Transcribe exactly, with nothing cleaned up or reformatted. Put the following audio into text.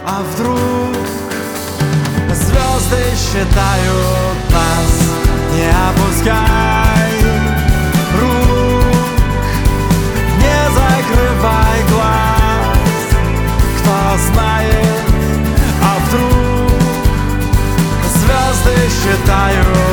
А вдруг звезды считают нас? Не опускай рук, не закрывай глаз. Кто знает, а вдруг звезды считают